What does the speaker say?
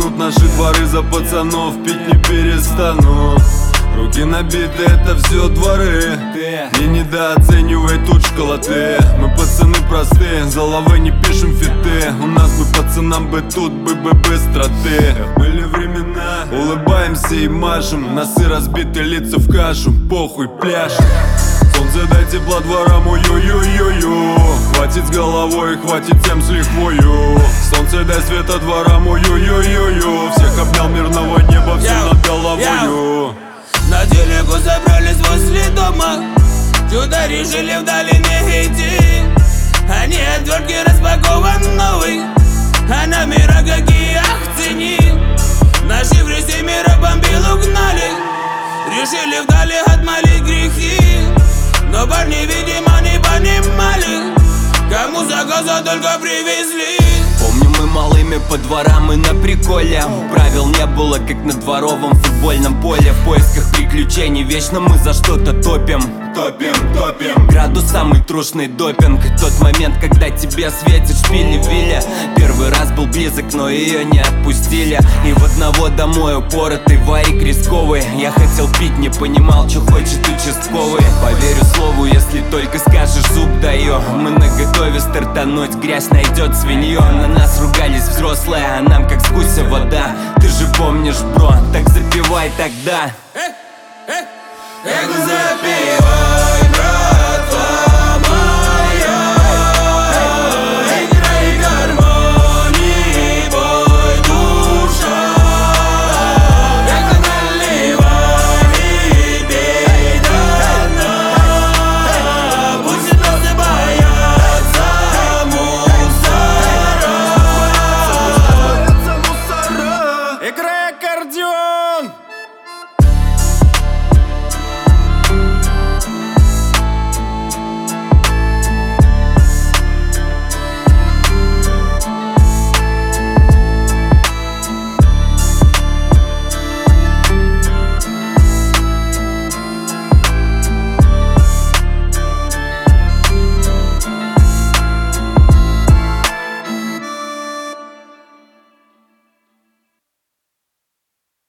станут наши дворы, за пацанов пить не перестану. Руки набиты, это все дворы. Не недооценивай тут школоты. Мы пацаны простые, за лавой не пишем фиты. У нас бы пацанам бы тут бы быстроты. Были времена, улыбаемся и машем. Носы разбиты, лица в кашу, похуй пляшем. Солнце дай тепла дворам, ой-ой-ой-ой. Хватит с головой, хватит всем с лихвою. Солнце дай света дворам, ой-ой-ой-ой. Всех обнял мирного неба, всем над головою. На телеку собрались возле дома. Сюда решили вдали не идти. Они отвертки распакован новый, а на мира какие ахцени. Наши в рейсе мира бомбил угнали. Решили вдали отмолить грехи. Но парни, видимо, не понимали, кому заказа только привезли. Помню, мы малыми по дворам и на приколе. Правил не было, как на дворовом футбольном поле. В поисках приключений вечно мы за что-то топим. Градус самый трушный допинг. Тот момент, когда тебе светит шпили вилля. Первый раз был близок, но ее не отпустили. И в одного домой упоротый варик рисковый. Я хотел пить, не понимал, что хочет участковый. Поверю слову, если только скажешь зуб даю. Мы наготове стартануть, грязь найдет свинье. На нас ругались взрослые, а нам как с гуся вода. Ты же помнишь, бро, так запивай тогда. Эх, запей.